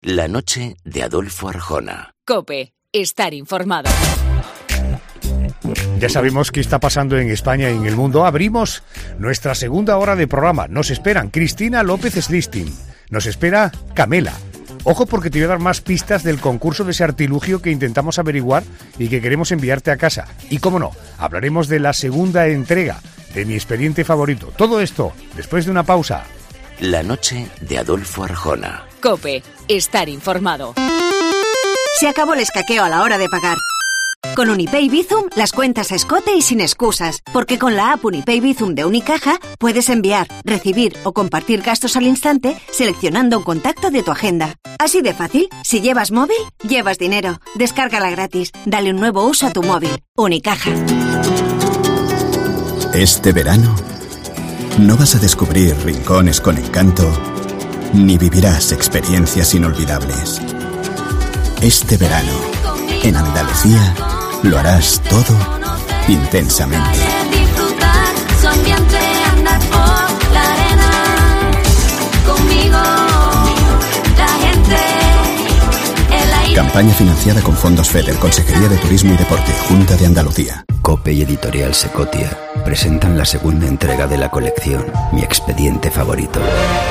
La noche de Adolfo Arjona. COPE. Estar informado. Ya sabemos qué está pasando en España y en el mundo. Abrimos nuestra segunda hora de programa. Nos esperan Cristina López Slistin. Nos espera Camela. Ojo, porque te voy a dar más pistas del concurso de ese artilugio que intentamos averiguar y que queremos enviarte a casa. Y cómo no, hablaremos de la segunda entrega de Mi Expediente Favorito. Todo esto después de una pausa. La noche de Adolfo Arjona. COPE. Estar informado. Se acabó el escaqueo a la hora de pagar. Con Unipay Bizum, las cuentas a escote y sin excusas, porque con la app Unipay Bizum de Unicaja puedes enviar, recibir o compartir gastos al instante seleccionando un contacto de tu agenda. Así de fácil, si llevas móvil, llevas dinero. Descárgala gratis, dale un nuevo uso a tu móvil. Unicaja. Este verano no vas a descubrir rincones con encanto, ni vivirás experiencias inolvidables. Este verano, en Andalucía, lo harás todo intensamente. Campaña financiada con fondos FEDER, Consejería de Turismo y Deporte, Junta de Andalucía. COPE y Editorial Secotia presentan la segunda entrega de la colección Mi Expediente Favorito.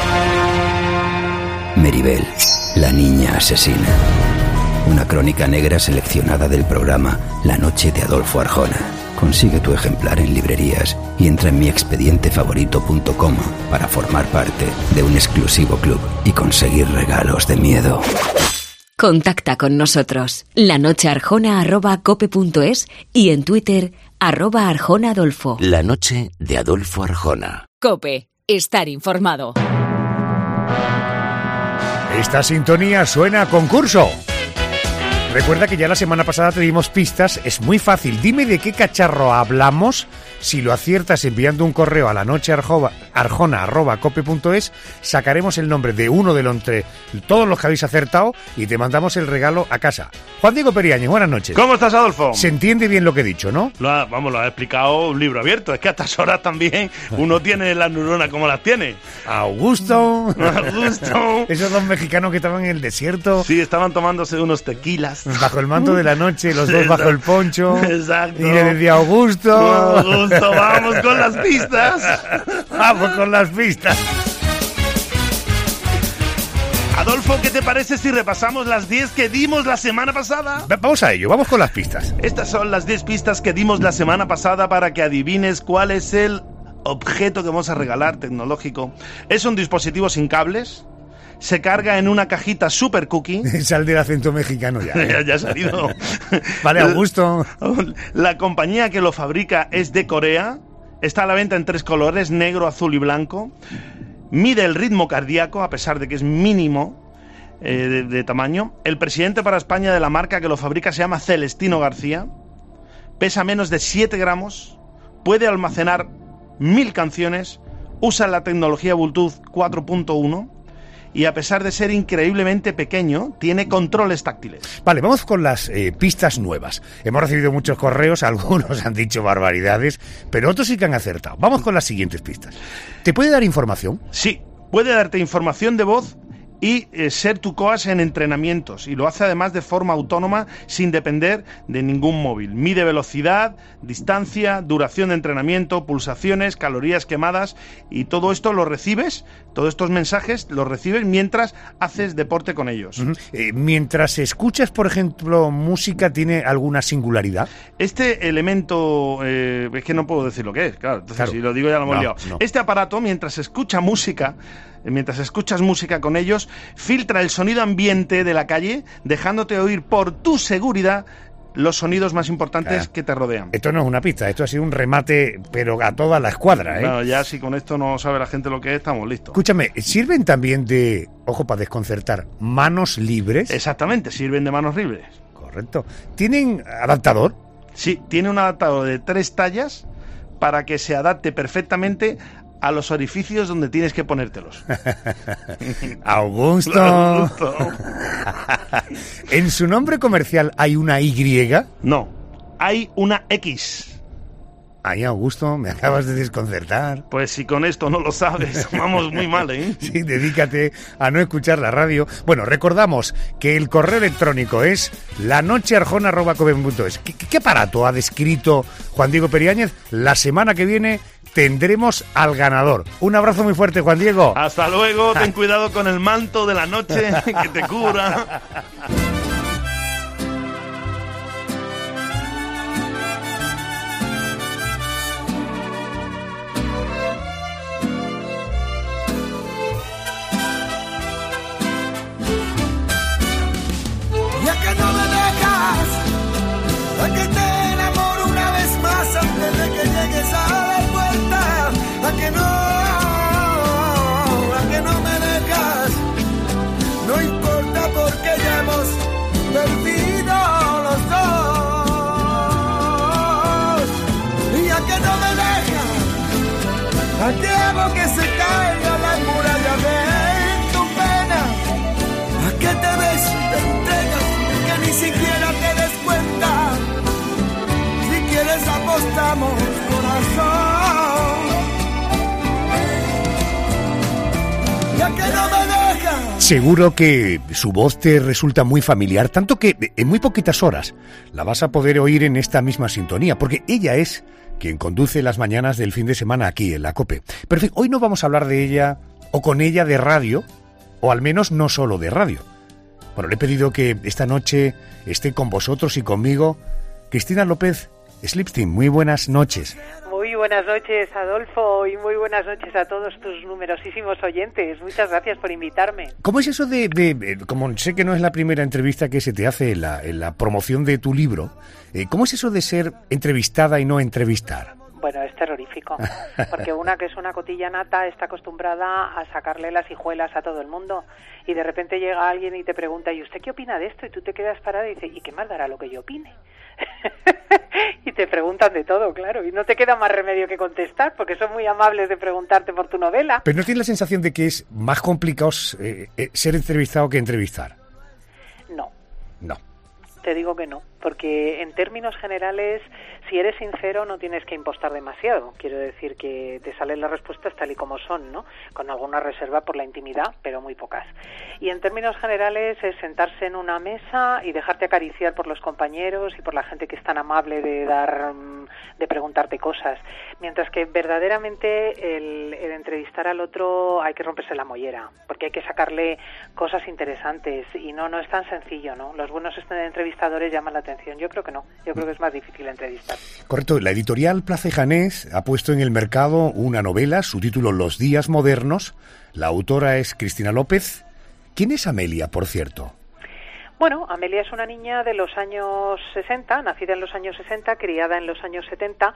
Meribel, la niña asesina. Una crónica negra seleccionada del programa La noche de Adolfo Arjona. Consigue tu ejemplar en librerías y entra en miexpedientefavorito.com para formar parte de un exclusivo club y conseguir regalos de miedo. Contacta con nosotros. lanochearjona@cope.es y en Twitter @ArjonaAdolfo. La noche de Adolfo Arjona. COPE. Estar informado. Esta sintonía suena a concurso. Recuerda que ya la semana pasada te dimos pistas. Es muy fácil. Dime de qué cacharro hablamos. Si lo aciertas enviando un correo a lanochearjona@cope.es, sacaremos el nombre de uno de entre todos los que habéis acertado y te mandamos el regalo a casa. Juan Diego Periáñez, buenas noches. ¿Cómo estás, Adolfo? Se entiende bien lo que he dicho, ¿no? Lo ha explicado un libro abierto. Es que a estas horas también uno tiene las neuronas como las tiene. Augusto. Augusto. Esos dos mexicanos que estaban en el desierto. Sí, estaban tomándose unos tequilas. Bajo el manto de la noche, los dos bajo el poncho. Exacto. Y le decía Augusto. Augusto, vamos con las pistas. Vamos con las pistas. Adolfo, ¿qué te parece si repasamos las 10 que dimos la semana pasada? Vamos a ello, vamos con las pistas. Estas son las 10 pistas que dimos la semana pasada para que adivines cuál es el objeto que vamos a regalar tecnológico. Es un dispositivo sin cables. Se carga en una cajita super cookie. Sal del acento mexicano ya. Ya ha salido. Vale, Augusto. La compañía que lo fabrica es de Corea. Está a la venta en 3 colores, negro, azul y blanco. Mide el ritmo cardíaco, a pesar de que es mínimo de tamaño. El presidente para España de la marca que lo fabrica se llama Celestino García. Pesa menos de 7 gramos. Puede almacenar 1000 canciones. Usa la tecnología Bluetooth 4.1. Y a pesar de ser increíblemente pequeño, tiene controles táctiles. Vale, vamos con las pistas nuevas. Hemos recibido muchos correos, algunos han dicho barbaridades, pero otros sí que han acertado. Vamos con las siguientes pistas. ¿Te puede dar información? Sí, puede darte información de voz y ser tu coach en entrenamientos. Y lo hace además de forma autónoma, sin depender de ningún móvil. Mide velocidad, distancia, duración de entrenamiento, pulsaciones, calorías quemadas, y todo esto lo recibes, todos estos mensajes los recibes mientras haces deporte con ellos. Uh-huh. Mientras escuchas, por ejemplo, música, ¿tiene alguna singularidad? Este elemento, es que no puedo decir lo que es, claro, entonces claro. Si lo digo ya lo hemos liado. No. Este aparato, mientras escuchas música con ellos, filtra el sonido ambiente de la calle, dejándote oír por tu seguridad los sonidos más importantes que te rodean. Esto no es una pista, esto ha sido un remate, pero a toda la escuadra, ¿eh? Bueno, ya si con esto no sabe la gente lo que es, estamos listos. Escúchame, ¿sirven también de, ojo para desconcertar, manos libres? Exactamente, sirven de manos libres. Correcto. ¿Tienen adaptador? Sí, tiene un adaptador de 3 tallas para que se adapte perfectamente a los orificios donde tienes que ponértelos. Augusto. ¿En su nombre comercial hay una Y? No, hay una X. Ay, Augusto, me acabas de desconcertar. Pues si con esto no lo sabes, vamos muy mal, ¿eh? Sí, dedícate a no escuchar la radio. Bueno, recordamos que el correo electrónico es lanochearjona@cope.es. ¿Qué aparato ha descrito Juan Diego Periáñez? La semana que viene tendremos al ganador. Un abrazo muy fuerte, Juan Diego. Hasta luego, ten cuidado con el manto de la noche que te cura. Ya que no me dejas, a que te enamoro una vez más antes de que llegues a la puerta, a que no me dejas, no importa porque ya hemos perdido los dos. Y a que no me dejas, a que hago que se caiga la muralla de tu pena, a que te ves y te entregas, que ni siquiera te des cuenta. Si quieres apostamos, corazón. Ya que no me dejas. Seguro que su voz te resulta muy familiar, tanto que en muy poquitas horas la vas a poder oír en esta misma sintonía, porque ella es quien conduce las mañanas del fin de semana aquí en la COPE. Pero en fin, hoy no vamos a hablar de ella o con ella de radio, o al menos no solo de radio. Bueno, le he pedido que esta noche esté con vosotros y conmigo Cristina López Slipstein. Muy buenas noches. Muy buenas noches, Adolfo, y muy buenas noches a todos tus numerosísimos oyentes. Muchas gracias por invitarme. ¿Cómo es eso como sé que no es la primera entrevista que se te hace en la promoción de tu libro, cómo es eso de ser entrevistada y no entrevistar? Bueno, es terrorífico, porque una que es una cotilla nata está acostumbrada a sacarle las hijuelas a todo el mundo, y de repente llega alguien y te pregunta, ¿y usted qué opina de esto? Y tú te quedas parada y dices, ¿y qué más dará lo que yo opine? Y te preguntan de todo, claro, y no te queda más remedio que contestar, porque son muy amables de preguntarte por tu novela. ¿Pero no tienes la sensación de que es más complicado ser entrevistado que entrevistar? No. No. Te digo que no, porque en términos generales, si eres sincero, no tienes que impostar demasiado. Quiero decir que te salen las respuestas tal y como son, ¿no? Con alguna reserva por la intimidad, pero muy pocas. Y en términos generales es sentarse en una mesa y dejarte acariciar por los compañeros y por la gente que es tan amable de preguntarte cosas. Mientras que verdaderamente el entrevistar al otro hay que romperse la mollera, porque hay que sacarle cosas interesantes y no es tan sencillo, ¿no? Los buenos entrevistadores llaman la atención. Yo creo que no. Yo creo que es más difícil entrevistar. Correcto. La editorial Placejanés ha puesto en el mercado una novela, su título Los días modernos. La autora es Cristina López. ¿Quién es Amelia, por cierto? Bueno, Amelia es una niña de los años 60, nacida en los años 60, criada en los años 70,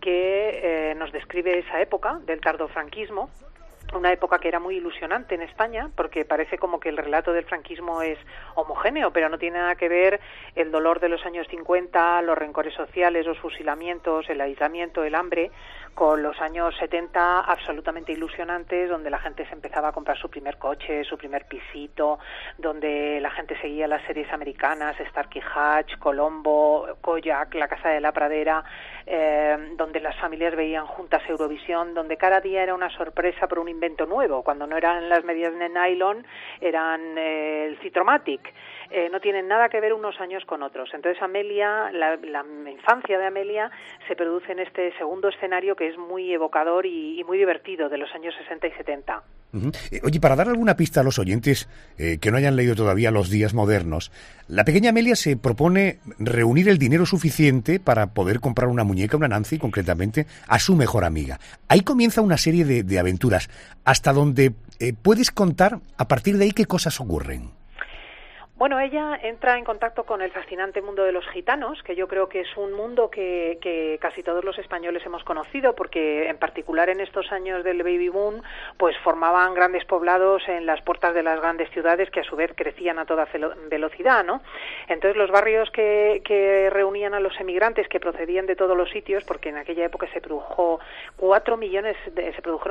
que nos describe esa época del tardofranquismo. Una época que era muy ilusionante en España, porque parece como que el relato del franquismo es homogéneo, pero no tiene nada que ver el dolor de los años 50, los rencores sociales, los fusilamientos, el aislamiento, el hambre, con los años 70 absolutamente ilusionantes, donde la gente se empezaba a comprar su primer coche, su primer pisito, donde la gente seguía las series americanas, Starkey Hatch, Colombo, Kojak, La Casa de la Pradera, donde las familias veían juntas Eurovisión, donde cada día era una sorpresa por un invento nuevo. Cuando no eran las medias de nylon, eran el Citromatic. No tienen nada que ver unos años con otros. Entonces Amelia, la infancia de Amelia se produce en este segundo escenario que es muy evocador y muy divertido, de los años 60 y 70. Uh-huh. Oye, para dar alguna pista a los oyentes que no hayan leído todavía Los días modernos, la pequeña Amelia se propone reunir el dinero suficiente para poder comprar una muñeca, una Nancy concretamente, a su mejor amiga. Ahí comienza una serie de aventuras, hasta donde puedes contar a partir de ahí qué cosas ocurren. Bueno, ella entra en contacto con el fascinante mundo de los gitanos, que yo creo que es un mundo que casi todos los españoles hemos conocido, porque en particular en estos años del baby boom, pues formaban grandes poblados en las puertas de las grandes ciudades que a su vez crecían a toda velocidad, ¿no? Entonces los barrios que reunían a los emigrantes que procedían de todos los sitios, porque en aquella época se produjeron 4 millones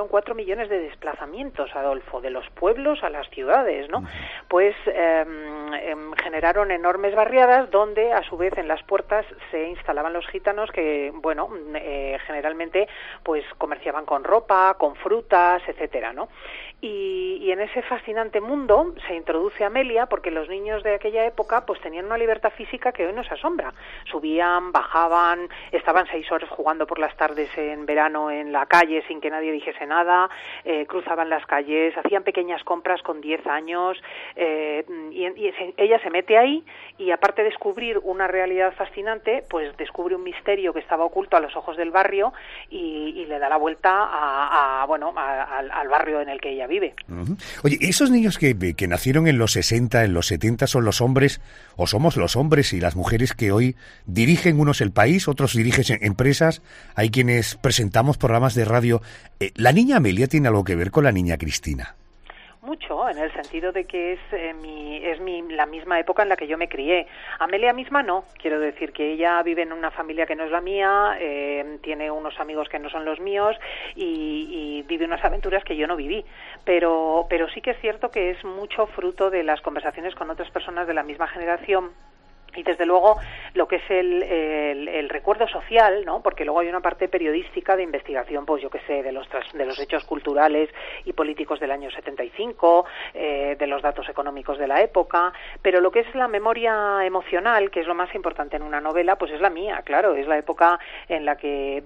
de desplazamientos, Adolfo, de los pueblos a las ciudades, ¿no? Pues generaron enormes barriadas donde a su vez en las puertas se instalaban los gitanos que, bueno, generalmente pues comerciaban con ropa, con frutas, etcétera, ¿no? Y en ese fascinante mundo se introduce Amelia porque los niños de aquella época pues tenían una libertad física que hoy nos asombra. Subían, bajaban, estaban 6 horas jugando por las tardes en verano en la calle sin que nadie dijese nada, cruzaban las calles, hacían pequeñas compras con 10 años, ella se mete ahí y aparte de descubrir una realidad fascinante, pues descubre un misterio que estaba oculto a los ojos del barrio y le da la vuelta al barrio en el que ella vive. Uh-huh. Oye, esos niños que nacieron en los 60, en los 70, ¿son los hombres o somos los hombres y las mujeres que hoy dirigen unos el país, otros dirigen empresas? Hay quienes presentamos programas de radio. ¿La niña Amelia tiene algo que ver con la niña Cristina? Mucho, en el sentido de que es la misma época en la que yo me crié. Amelia misma no, quiero decir que ella vive en una familia que no es la mía, tiene unos amigos que no son los míos y vive unas aventuras que yo no viví, pero sí que es cierto que es mucho fruto de las conversaciones con otras personas de la misma generación. Y desde luego lo que es el recuerdo social, ¿no? Porque luego hay una parte periodística de investigación, pues yo qué sé, de los hechos culturales y políticos del año 75, de los datos económicos de la época, pero lo que es la memoria emocional, que es lo más importante en una novela, pues es la mía, claro, es la época en la que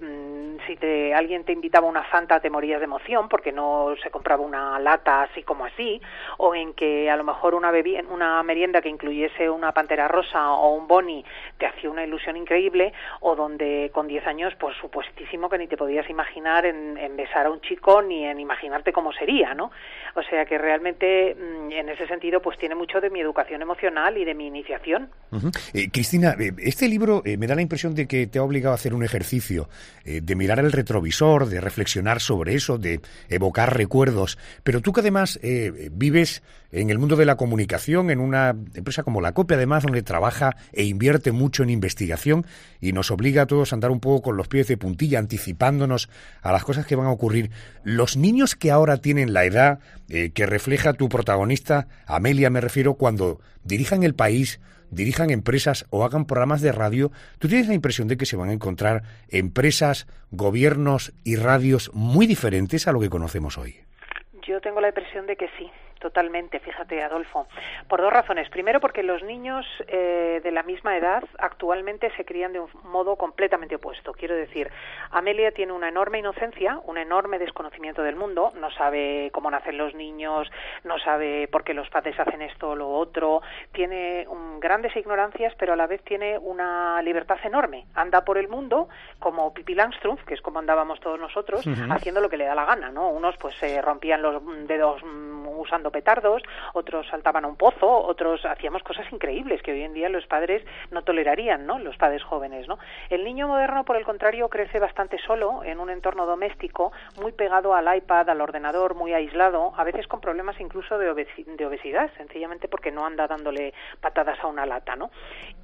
si alguien te invitaba a una Fanta te morías de emoción porque no se compraba una lata así como así, o en que a lo mejor una merienda que incluyese una Pantera Rosa o un boni te hacía una ilusión increíble, o donde con 10 años por supuestísimo que ni te podías imaginar en besar a un chico ni en imaginarte cómo sería, ¿no? O sea que realmente en ese sentido pues tiene mucho de mi educación emocional y de mi iniciación. Uh-huh. Cristina, este libro me da la impresión de que te ha obligado a hacer un ejercicio de mirar el retrovisor, de reflexionar sobre eso, de evocar recuerdos, pero tú que además vives en el mundo de la comunicación, en una empresa como la COPE, además, donde trabaja e invierte mucho en investigación y nos obliga a todos a andar un poco con los pies de puntilla, anticipándonos a las cosas que van a ocurrir. Los niños que ahora tienen la edad que refleja tu protagonista, Amelia me refiero, cuando dirijan el país, dirijan empresas o hagan programas de radio, ¿tú tienes la impresión de que se van a encontrar empresas, gobiernos y radios muy diferentes a lo que conocemos hoy? Yo tengo la impresión de que sí. Totalmente, fíjate, Adolfo. Por 2 razones. Primero, porque los niños de la misma edad actualmente se crían de un modo completamente opuesto. Quiero decir, Amelia tiene una enorme inocencia, un enorme desconocimiento del mundo, no sabe cómo nacen los niños, no sabe por qué los padres hacen esto o lo otro, tiene grandes ignorancias, pero a la vez tiene una libertad enorme. Anda por el mundo como Pippi Langstrumpf, que es como andábamos todos nosotros, uh-huh, haciendo lo que le da la gana, ¿no? Unos pues se rompían los dedos usando petardos, otros saltaban a un pozo, otros hacíamos cosas increíbles que hoy en día los padres no tolerarían, ¿no? Los padres jóvenes, ¿no? El niño moderno, por el contrario, crece bastante solo en un entorno doméstico, muy pegado al iPad, al ordenador, muy aislado, a veces con problemas incluso de obesidad, sencillamente porque no anda dándole patadas a una lata, ¿no?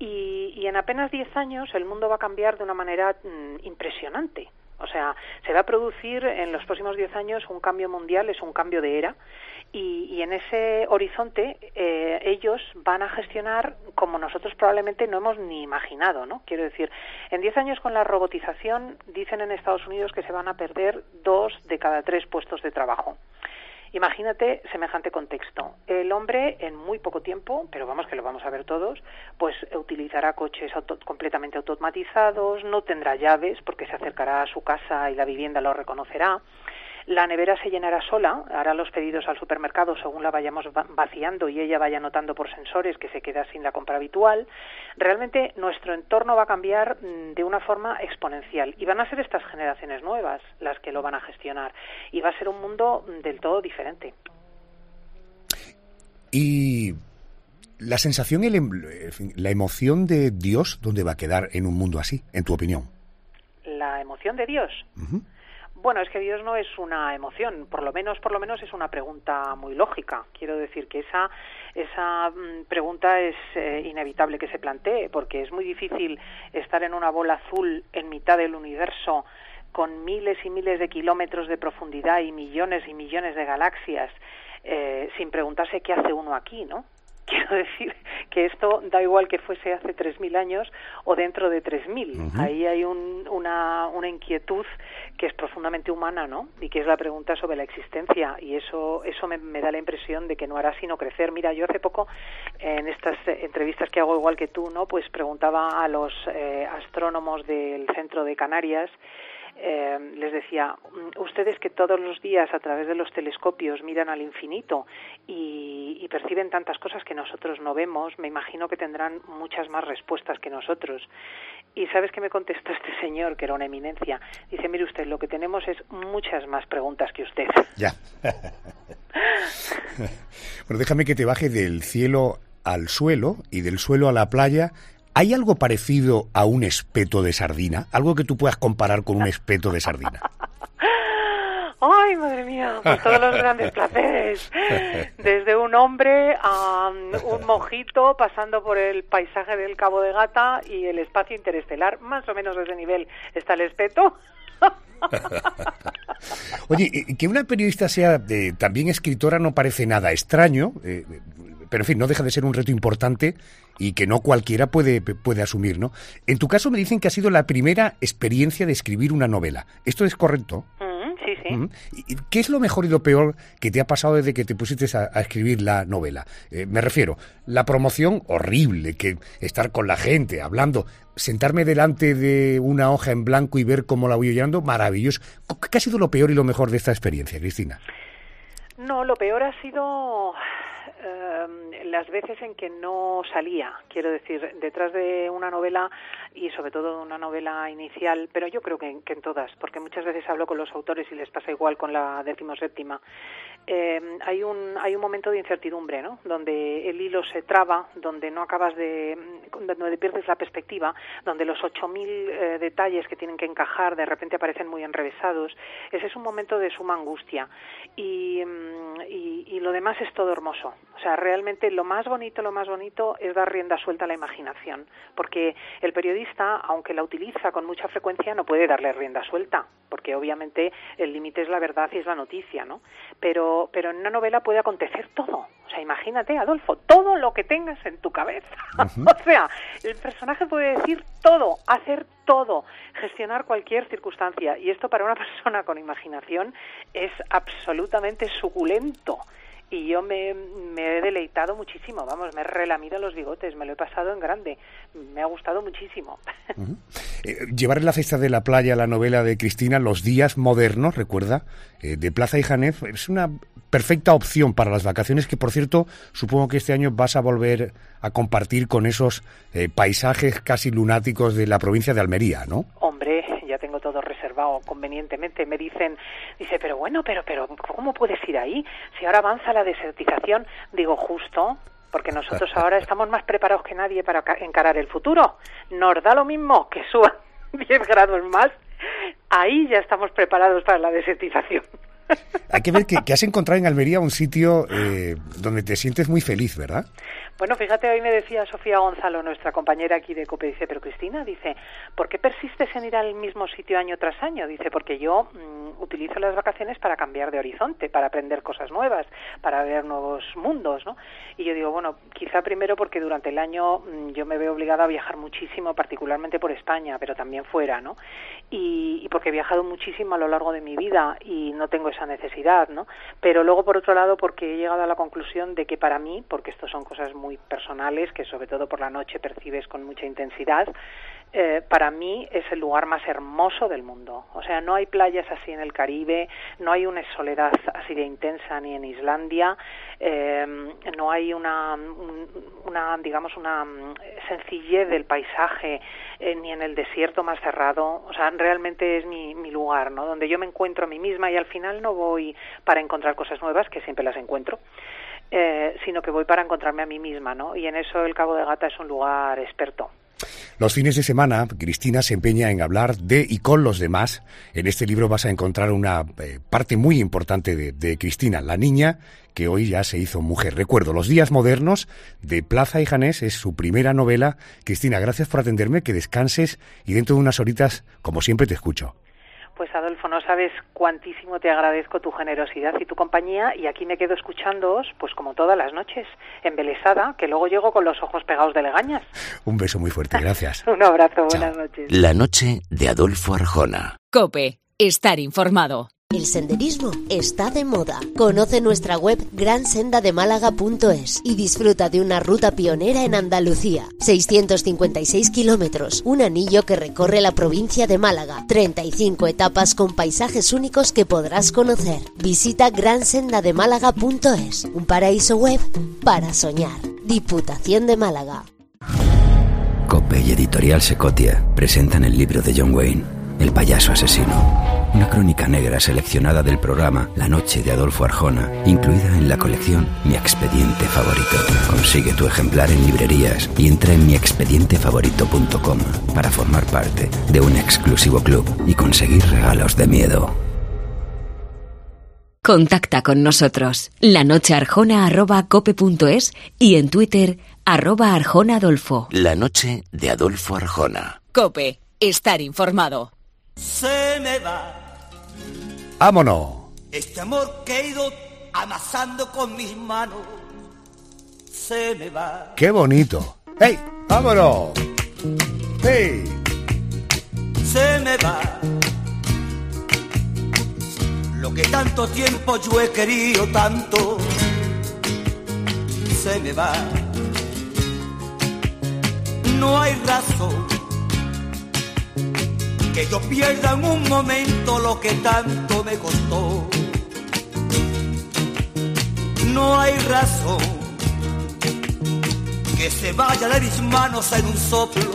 Y en apenas 10 años el mundo va a cambiar de una manera impresionante. O sea, se va a producir en los próximos 10 años un cambio mundial, es un cambio de era, y en ese horizonte ellos van a gestionar como nosotros probablemente no hemos ni imaginado, ¿no? Quiero decir, en 10 años con la robotización dicen en Estados Unidos que se van a perder 2 de cada 3 puestos de trabajo. Imagínate semejante contexto. El hombre en muy poco tiempo, pero vamos que lo vamos a ver todos, pues utilizará coches completamente automatizados, no tendrá llaves porque se acercará a su casa y la vivienda lo reconocerá. La nevera se llenará sola, hará los pedidos al supermercado según la vayamos vaciando y ella vaya notando por sensores que se queda sin la compra habitual. Realmente nuestro entorno va a cambiar de una forma exponencial y van a ser estas generaciones nuevas las que lo van a gestionar y va a ser un mundo del todo diferente. Y la sensación, la emoción de Dios, ¿dónde va a quedar en un mundo así, en tu opinión? La emoción de Dios. Uh-huh. Bueno, es que Dios no es una emoción, por lo menos es una pregunta muy lógica. Quiero decir que esa pregunta es inevitable que se plantee, porque es muy difícil estar en una bola azul en mitad del universo con miles y miles de kilómetros de profundidad y millones de galaxias sin preguntarse qué hace uno aquí, ¿no? Quiero decir porque esto da igual que fuese hace 3.000 años o dentro de 3.000. Uh-huh. Ahí hay una inquietud que es profundamente humana, ¿no? Y que es la pregunta sobre la existencia, y eso me da la impresión de que no hará sino crecer. Mira, yo hace poco, en estas entrevistas que hago igual que tú, ¿no? Pues preguntaba a los astrónomos del centro de Canarias, les decía, ustedes que todos los días a través de los telescopios miran al infinito y perciben tantas cosas que nosotros no vemos, me imagino que tendrán muchas más respuestas que nosotros. Y ¿sabes qué me contestó este señor, que era una eminencia? Dice, mire usted, lo que tenemos es muchas más preguntas que usted. Ya. Bueno, déjame que te baje del cielo al suelo y del suelo a la playa. ¿Hay algo parecido a un espeto de sardina? ¿Algo que tú puedas comparar con un espeto de sardina? ¡Ay, madre mía! Pues todos los grandes placeres. Desde un hombre a un mojito, pasando por el paisaje del Cabo de Gata y el espacio interestelar. Más o menos a ese nivel está el espeto. Oye, que una periodista sea también escritora no parece nada extraño, pero en fin, no deja de ser un reto importante y que no cualquiera puede asumir, ¿no? En tu caso me dicen que ha sido la primera experiencia de escribir una novela. ¿Esto es correcto? Sí, sí. ¿Y qué es lo mejor y lo peor que te ha pasado desde que te pusiste a escribir la novela? Me refiero, la promoción, horrible, que estar con la gente, hablando, sentarme delante de una hoja en blanco y ver cómo la voy llenando, maravilloso. ¿Qué ha sido lo peor y lo mejor de esta experiencia, Cristina? No, lo peor ha sido las veces en que no salía, quiero decir, detrás de una novela y sobre todo de una novela inicial, pero yo creo que en todas, porque muchas veces hablo con los autores y les pasa igual con la 17ª. Hay un momento de incertidumbre, ¿no? Donde el hilo se traba, donde no acabas donde pierdes la perspectiva, donde los 8.000 detalles que tienen que encajar de repente aparecen muy enrevesados. Ese es un momento de suma angustia y lo demás es todo hermoso. O sea, realmente lo más bonito es dar rienda suelta a la imaginación, porque el periodista, aunque la utiliza con mucha frecuencia, no puede darle rienda suelta, porque obviamente el límite es la verdad y es la noticia, ¿no? Pero en una novela puede acontecer todo. O sea, imagínate, Adolfo, todo lo que tengas en tu cabeza. Uh-huh. O sea, el personaje puede decir todo, hacer todo, gestionar cualquier circunstancia. Y esto para una persona con imaginación es absolutamente suculento. Y yo me he deleitado muchísimo, vamos, me he relamido los bigotes, me lo he pasado en grande, me ha gustado muchísimo. Uh-huh. Llevar en la cesta de la playa la novela de Cristina, Los días modernos, recuerda, de Plaza y Janez, es una perfecta opción para las vacaciones que, por cierto, supongo que este año vas a volver a compartir con esos paisajes casi lunáticos de la provincia de Almería, ¿no? Hombre, ya tengo todo reservado convenientemente. Me dice, pero bueno, pero ¿cómo puedes ir ahí? Si ahora avanza la desertización. Digo, justo, porque nosotros ahora estamos más preparados que nadie para encarar el futuro. Nos da lo mismo que suban 10 grados más. Ahí ya estamos preparados para la desertización. Hay que ver que has encontrado en Almería un sitio donde te sientes muy feliz, ¿verdad? Bueno, fíjate, hoy me decía Sofía Gonzalo, nuestra compañera aquí de COPE, dice, pero Cristina, dice, ¿por qué persistes en ir al mismo sitio año tras año? Dice, porque yo utilizo las vacaciones para cambiar de horizonte, para aprender cosas nuevas, para ver nuevos mundos, ¿no? Y yo digo, bueno, quizá primero porque durante el año yo me veo obligada a viajar muchísimo, particularmente por España, pero también fuera, ¿no? Y porque he viajado muchísimo a lo largo de mi vida y no tengo esa necesidad, ¿no? Pero luego, por otro lado, porque he llegado a la conclusión de que para mí, porque esto son cosas muy personales, que sobre todo por la noche percibes con mucha intensidad, para mí es el lugar más hermoso del mundo. O sea, no hay playas así en el Caribe, no hay una soledad así de intensa ni en Islandia, no hay una sencillez del paisaje ni en el desierto más cerrado. O sea, realmente es mi lugar, ¿no? Donde yo me encuentro a mí misma y al final no voy para encontrar cosas nuevas, que siempre las encuentro, sino que voy para encontrarme a mí misma, ¿no? Y en eso el Cabo de Gata es un lugar experto. Los fines de semana, Cristina se empeña en hablar de y con los demás. En este libro vas a encontrar una parte muy importante de Cristina, la niña que hoy ya se hizo mujer. Recuerdo, Los días modernos, de Plaza y Janez, es su primera novela. Cristina, gracias por atenderme, que descanses y dentro de unas horitas, como siempre, te escucho. Pues Adolfo, no sabes cuantísimo te agradezco tu generosidad y tu compañía, y aquí me quedo escuchándoos, pues como todas las noches, embelesada, que luego llego con los ojos pegados de legañas. Un beso muy fuerte, gracias. Un abrazo, Chao. buenas noches. La noche de Adolfo Arjona. COPE. Estar informado. El senderismo está de moda. Conoce nuestra web gransendademálaga.es y disfruta de una ruta pionera en Andalucía. 656 kilómetros, un anillo que recorre la provincia de Málaga. 35 etapas con paisajes únicos que podrás conocer. Visita gransendademálaga.es, un paraíso web para soñar. Diputación de Málaga. COPE y Editorial Secotia presentan el libro de John Wayne, El payaso asesino. Una crónica negra seleccionada del programa La noche de Adolfo Arjona, incluida en la colección Mi expediente favorito. Consigue tu ejemplar en librerías y entra en miexpedientefavorito.com para formar parte de un exclusivo club y conseguir regalos de miedo. Contacta con nosotros. lanochearjona@cope.es y en Twitter @arjonaadolfo. La noche de Adolfo Arjona. COPE. Estar informado. Se me va ¡Vámonos! este amor que he ido amasando con mis manos. Se me va. ¡Qué bonito! ¡Hey! ¡Vámonos! ¡Hey! Se me va lo que tanto tiempo yo he querido tanto. Se me va. No hay razón que yo pierda en un momento lo que tanto me costó. No hay razón que se vaya de mis manos en un soplo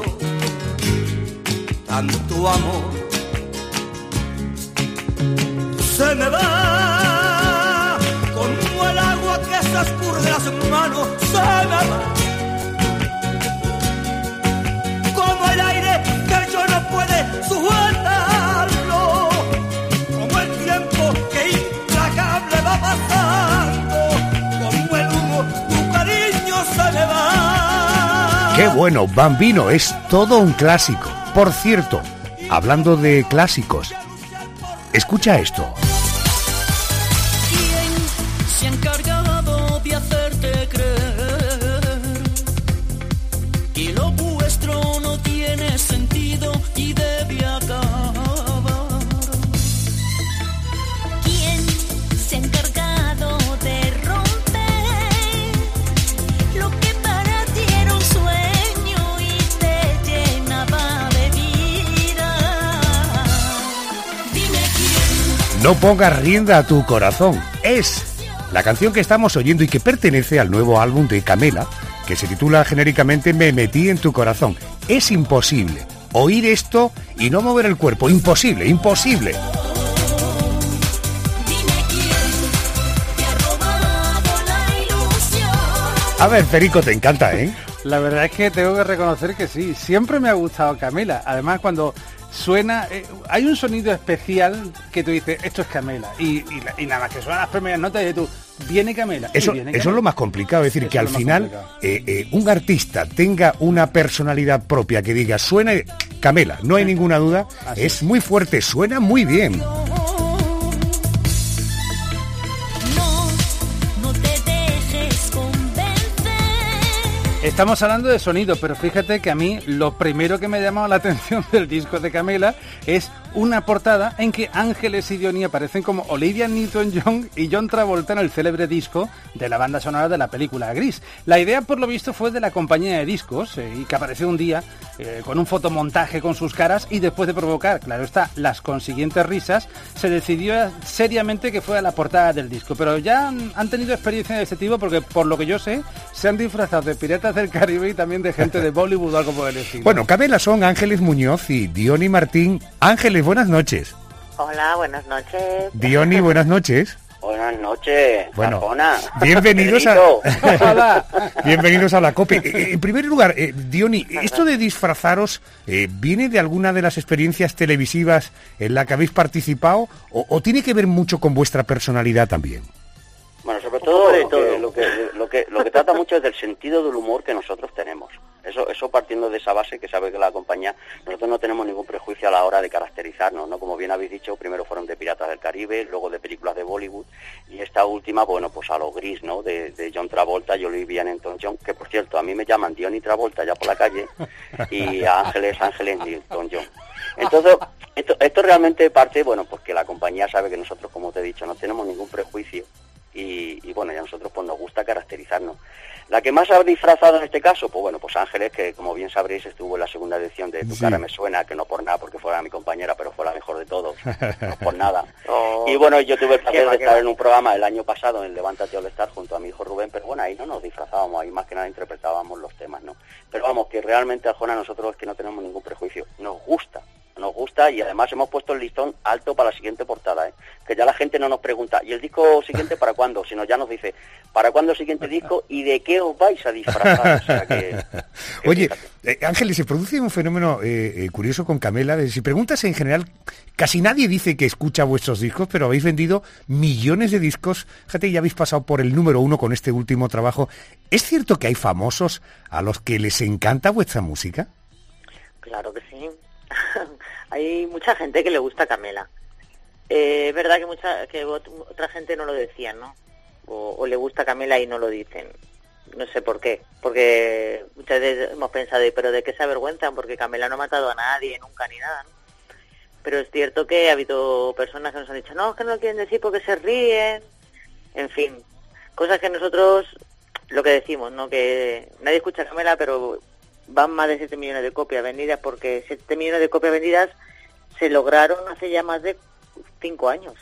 tanto amor. Se me va como el agua que se escurre de las manos. Se me va como el aire que yo no puede sujetarlo, como el tiempo que implacable va pasando, como el humo tu cariño se me va. ¡Qué bueno! Bambino, es todo un clásico. Por cierto, hablando de clásicos, escucha esto. ¿Quién se ha encargado de hacerte creer que lo vuestro no tiene sentido y debe acabar? ¿Quién se ha encargado de romper lo que para ti era un sueño y te llenaba de vida? Dime quién. No pongas rienda a tu corazón. Es la canción que estamos oyendo y que pertenece al nuevo álbum de Camela, que se titula genéricamente Me metí en tu corazón. Es imposible oír esto y no mover el cuerpo. Imposible, imposible. Dime quién te ha robado la ilusión. A ver, Perico, te encanta, ¿eh? La verdad es que tengo que reconocer que sí. Siempre me ha gustado Camela. Además, cuando suena, hay un sonido especial que tú dices, esto es Camela. Y nada más que suenan las primeras notas y tú, viene Camela. Eso, viene eso Camela. es lo más complicado, es decir, Eso que es al lo más final un artista tenga una personalidad propia que diga, suena Camela, no hay ninguna duda, es muy fuerte, suena muy bien. No te dejes convencer. Estamos hablando de sonido, pero fíjate que a mí lo primero que me ha llamado la atención del disco de Camela es una portada en que Ángeles y Diony aparecen como Olivia Newton-John y John Travolta en el célebre disco de la banda sonora de la película Gris. La idea, por lo visto, fue de la compañía de discos y que apareció un día con un fotomontaje con sus caras y después de provocar, claro está, las consiguientes risas, se decidió seriamente que fuera la portada del disco. Pero ya han tenido experiencia de este tipo porque, por lo que yo sé, se han disfrazado de piratas del Caribe y también de gente de Bollywood o algo por el estilo. Bueno, Camela son Ángeles Muñoz y Diony Martín. Ángeles, buenas noches. Hola, buenas noches. Diony, buenas noches. Buenas noches, Bueno, Arjona. bienvenidos Pedrito. bienvenidos a la COPE. En primer lugar, Diony, ¿esto de disfrazaros viene de alguna de las experiencias televisivas en la que habéis participado o tiene que ver mucho con vuestra personalidad también? Bueno, sobre todo lo que trata mucho es del sentido del humor que nosotros tenemos. Eso partiendo de esa base, que sabe que la compañía, nosotros no tenemos ningún prejuicio a la hora de caracterizarnos, ¿no? Como bien habéis dicho, primero fueron de Piratas del Caribe, luego de películas de Bollywood, y esta última, bueno, pues a lo gris, ¿no? De John Travolta y Olivia Newton-John, que por cierto, a mí me llaman Johnny Travolta ya por la calle, y a Ángeles Newton-John. Entonces, esto realmente parte, bueno, pues que la compañía sabe que nosotros, como te he dicho, no tenemos ningún prejuicio, y bueno, ya a nosotros pues nos gusta caracterizarnos. La que más ha disfrazado en este caso, pues bueno, pues Ángeles, que como bien sabréis estuvo en la segunda edición de Tu cara me suena, que no por nada, porque fuera mi compañera, pero fue la mejor de todos, no por nada. Y bueno, yo tuve el placer de estar en un programa el año pasado, en Levántate All Star, junto a mi hijo Rubén, pero bueno, ahí no nos disfrazábamos, ahí más que nada interpretábamos los temas, ¿no? Pero vamos, que realmente, Arjona, nosotros es que no tenemos ningún prejuicio, nos gusta, y además hemos puesto el listón alto para la siguiente portada, que ya la gente no nos pregunta, ¿y el disco siguiente para cuándo? Sino ya nos dice, ¿para cuándo el siguiente disco y de qué os vais a disfrazar? O sea que Oye, Ángeles, se produce un fenómeno curioso con Camela. Si preguntas en general, casi nadie dice que escucha vuestros discos, pero habéis vendido millones de discos. Fíjate, ya habéis pasado por el número 1 con este último trabajo. ¿Es cierto que hay famosos a los que les encanta vuestra música? Claro que sí. Hay mucha gente que le gusta Camela. Es verdad que otra gente no lo decía, ¿no? O le gusta Camela y no lo dicen. No sé por qué. Porque muchas veces hemos pensado, pero ¿de qué se avergüenzan? Porque Camela no ha matado a nadie, nunca ni nada, ¿no? Pero es cierto que ha habido personas que nos han dicho, no, es que no lo quieren decir porque se ríen. En fin, cosas que nosotros, lo que decimos, ¿no? Que nadie escucha a Camela, pero van más de 7 millones de copias vendidas, porque 7 millones de copias vendidas se lograron hace ya más de 5 años,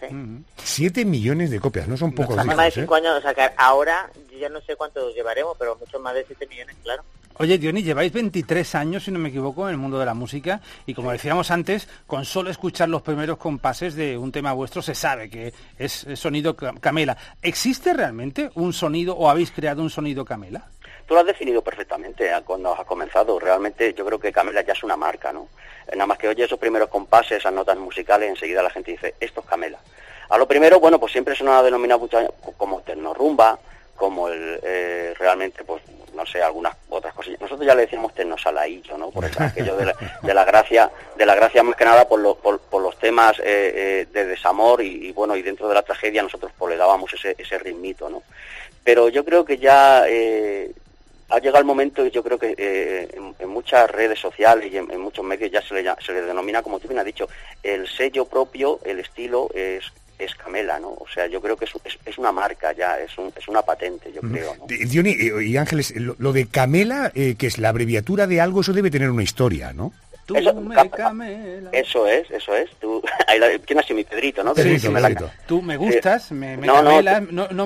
7 millones de copias, no son pocos discos, más de 5 años, o sea que ahora ya no sé cuántos llevaremos, pero mucho más de 7 millones, claro. Oye, Diony, lleváis 23 años, si no me equivoco, en el mundo de la música, y como decíamos antes, con solo escuchar los primeros compases de un tema vuestro se sabe que es sonido Camela. ¿Existe realmente un sonido, o habéis creado un sonido Camela? Tú lo has definido perfectamente cuando has comenzado. Realmente yo creo que Camela ya es una marca, ¿no? Nada más que oye esos primeros compases, esas notas musicales, enseguida la gente dice, esto es Camela. A lo primero, bueno, pues siempre se nos ha denominado mucho como tecnorumba, como realmente, pues, no sé, algunas otras cosillas. Nosotros ya le decíamos tecnosalaillo, ¿no? Por eso, aquello de la gracia más que nada por los temas de desamor y bueno, y dentro de la tragedia nosotros pues le dábamos ese ritmito, ¿no? Pero yo creo que ya ha llegado el momento, y yo creo que en muchas redes sociales y en muchos medios ya se le denomina, como tú bien has dicho, el sello propio, el estilo es Camela, ¿no? O sea, yo creo que es una marca ya, es una patente, yo creo, ¿no? Diony y Ángeles, lo de Camela, que es la abreviatura de algo, eso debe tener una historia, ¿no? Camela. Eso es. Tú, ¿quién ha sido mi Pedrito, no? Pedrito. Tú me gustas, me camelas,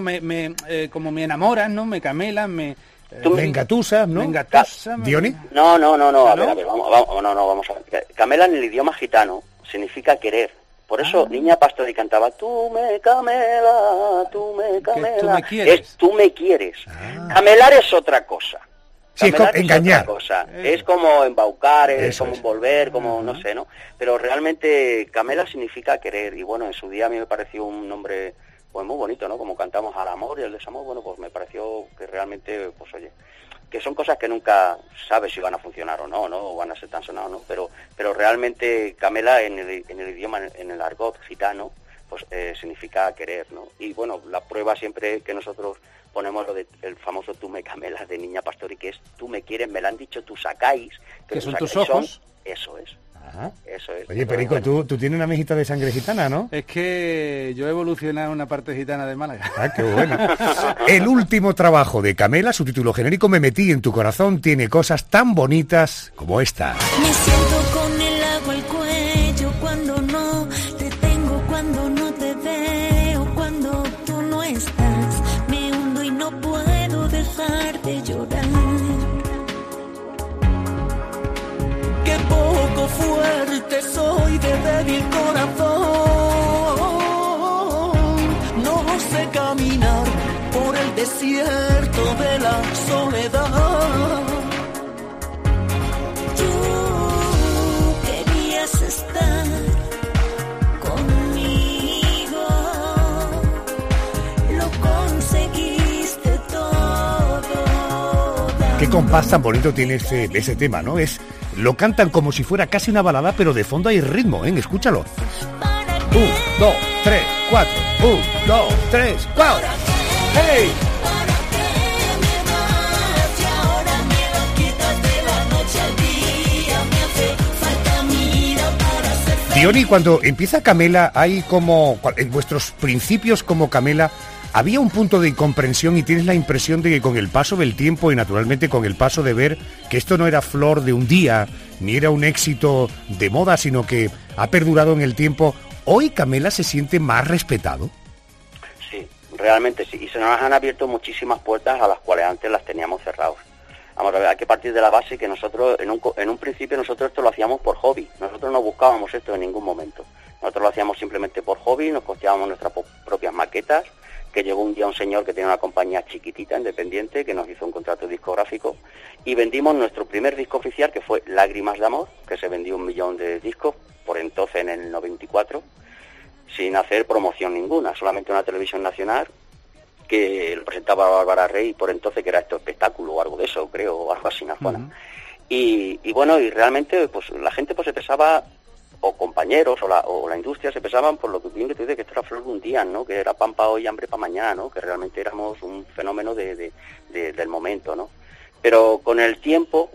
como me enamoras, ¿no? Me camelas, me engatusas, ¿no? ¿Diony? No, a ver, vamos a ver. Camela en el idioma gitano significa querer. Por eso Niña Pastori cantaba, tú me camelas, tú me camelas. Tú me quieres. Tú me quieres. Camelar es otra cosa. Sí, es como engañar. Es como embaucar, es como envolver, como no sé, ¿no? Pero realmente Camela significa querer. Y bueno, en su día a mí me pareció un nombre pues muy bonito, ¿no? Como cantamos al amor y al desamor, bueno, pues me pareció que realmente, pues oye, que son cosas que nunca sabes si van a funcionar o no, o van a ser tan sonados, ¿no? Pero realmente Camela en el idioma, en el argot gitano, pues significa querer, ¿no? Y bueno, la prueba siempre que nosotros ponemos lo de el famoso tú me camelas de Niña Pastori, que es tú me quieres, me lo han dicho, tú sacáis, que son tus ojos. Eso es. Ajá. Eso es. Oye, Perico, tú tienes una mejita de sangre gitana, ¿no? Es que yo he evolucionado en una parte gitana de Málaga. Ah, qué bueno. El último trabajo de Camela, su título genérico, Me metí en tu corazón, tiene cosas tan bonitas como esta. Me siento con el agua al cuello cuando no te tengo, cuando no te veo, cuando tú no estás. Me hundo y no puedo dejar de llorar. Qué poco fuerte soy de débil corazón. No sé caminar por el desierto de la soledad. Tú querías estar conmigo, lo conseguiste todo. Qué compás compás tan bonito tiene ese tema, ¿no? Lo cantan como si fuera casi una balada, pero de fondo hay ritmo, ¿eh? Escúchalo. 1, 2, 3, 4. 1, 2, 3, 4. ¡Hey! Diony, cuando empieza Camela, hay como, en vuestros principios como Camela, había un punto de incomprensión y tienes la impresión de que con el paso del tiempo y naturalmente con el paso de ver que esto no era flor de un día, ni era un éxito de moda, sino que ha perdurado en el tiempo, ¿hoy Camela se siente más respetado? Sí, realmente sí, y se nos han abierto muchísimas puertas a las cuales antes las teníamos cerradas. Vamos a ver, hay que partir de la base que nosotros, en un principio nosotros esto lo hacíamos por hobby, nosotros no buscábamos esto en ningún momento, nosotros lo hacíamos simplemente por hobby, nos costeábamos nuestras propias maquetas, que llegó un día un señor que tenía una compañía chiquitita, independiente, que nos hizo un contrato discográfico, y vendimos nuestro primer disco oficial, que fue Lágrimas de Amor, que se vendió 1 millón de discos, por entonces en el 94, sin hacer promoción ninguna, solamente una televisión nacional, que lo presentaba Bárbara Rey, por entonces, que era esto espectáculo o algo de eso, creo, o algo así, Juana. Y bueno, y realmente pues la gente pues se pensaba, o compañeros o la industria se pensaban por lo que bien que tú dices, que esto era flor de un día, ¿no? Que era pan para hoy y hambre para mañana, ¿no? Que realmente éramos un fenómeno del momento, ¿no? Pero con el tiempo,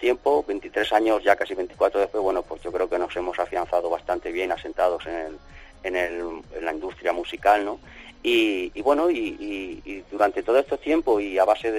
23 años, ya casi 24 después, bueno, pues yo creo que nos hemos afianzado bastante bien, asentados en la industria musical, ¿no? Y bueno, y durante todo este tiempo y a base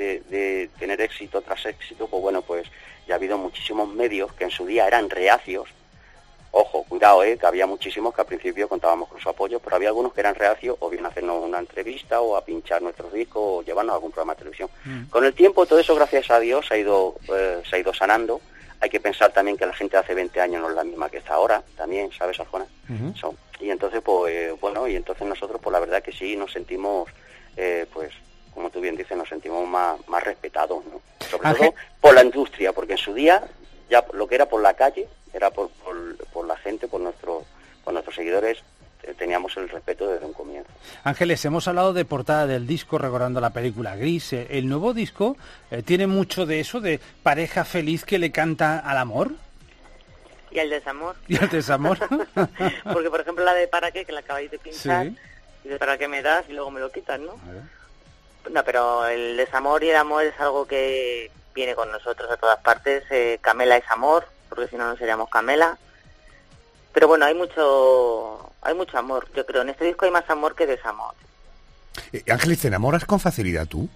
de tener éxito tras éxito, pues bueno, pues ya ha habido muchísimos medios que en su día eran reacios. Ojo, cuidado, que había muchísimos que al principio contábamos con su apoyo, pero había algunos que eran reacios o bien a hacernos una entrevista o a pinchar nuestros discos o llevarnos a algún programa de televisión. Con el tiempo todo eso, gracias a Dios, se ha ido sanando. Hay que pensar también que la gente de hace 20 años no es la misma que está ahora, también, ¿sabes, Arjona? Y entonces, pues, bueno, y entonces nosotros, pues la verdad que sí, nos sentimos, pues, como tú bien dices, nos sentimos más respetados, ¿no? Sobre todo por la industria, porque en su día, ya lo que era por la calle, era por la gente, por nuestros seguidores, teníamos el respeto desde un comienzo. Ángeles, hemos hablado de portada del disco, recordando la película Gris. ¿El nuevo disco tiene mucho de eso, de pareja feliz que le canta al amor? Y al desamor. ¿Y al desamor? Porque, por ejemplo, la de ¿para qué?, que la acabáis de pinchar, sí. Y de ¿para qué me das? Y luego me lo quitas, ¿no? No, pero el desamor y el amor es algo que viene con nosotros a todas partes. Camela es amor, porque si no, no seríamos Camela. Pero bueno, hay mucho amor, yo creo. En este disco hay más amor que desamor. Ángeles, ¿te enamoras con facilidad tú?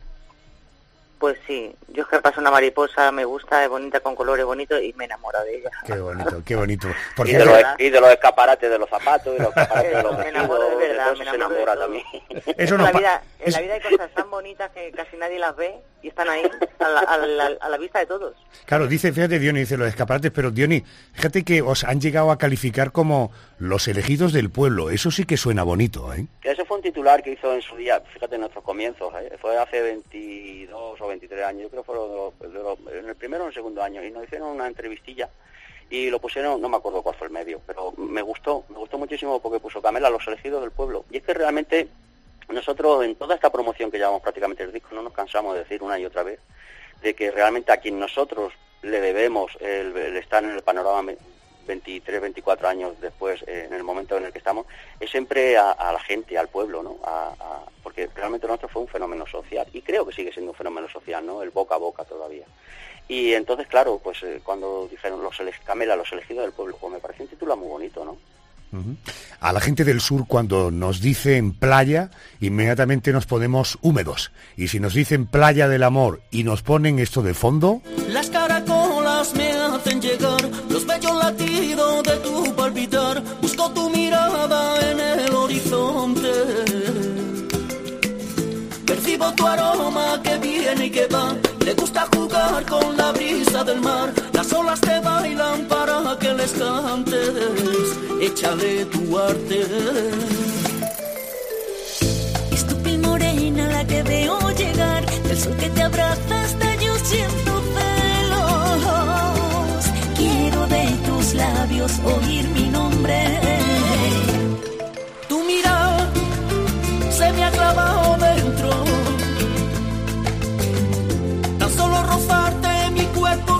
Pues sí, yo es que paso una mariposa, me gusta, es bonita, con colores bonitos y me enamoro de ella. Qué bonito, qué bonito. Y de los escaparates de los zapatos, de los escaparates de los vestidos, de verdad, me enamora también. Eso en la vida hay cosas tan bonitas que casi nadie las ve y están ahí a la vista de todos. Claro, fíjate, Diony, dice los escaparates, pero Diony, fíjate que os han llegado a calificar como los elegidos del pueblo. Eso sí que suena bonito, ¿eh? Ese fue un titular que hizo en su día, fíjate, en nuestros comienzos, fue hace 22 o 23 años, yo creo que fue en el primero o en el segundo año, y nos hicieron una entrevistilla y lo pusieron, no me acuerdo cuál fue el medio, pero me gustó muchísimo porque puso Camela, los elegidos del pueblo. Y es que realmente nosotros en toda esta promoción que llevamos prácticamente el disco no nos cansamos de decir una y otra vez de que realmente a quien nosotros le debemos el estar en el panorama 23, 24 años después, en el momento en el que estamos, es siempre a la gente, al pueblo, ¿no? Porque realmente nosotros fue un fenómeno social, y creo que sigue siendo un fenómeno social, ¿no? El boca a boca todavía. Y entonces, claro, pues cuando dijeron Camela, los elegidos del pueblo, pues me pareció un título muy bonito, ¿no? A la gente del sur, cuando nos dicen playa, inmediatamente nos ponemos húmedos. Y si nos dicen playa del amor y nos ponen esto de fondo... Las caracolas me hacen llegar, los bellos latidos de tu palpitar. Busco tu mirada en el horizonte. Percibo tu aroma que viene y que va. Le gusta jugar con la brisa del mar. Las olas te bailan para que les cantes. Échale tu arte. Es tu piel morena la que veo llegar. Del sol que te abraza hasta yo siento celos. Quiero de tus labios oír mi nombre. Tu mirada se me ha clavado dentro. Tan solo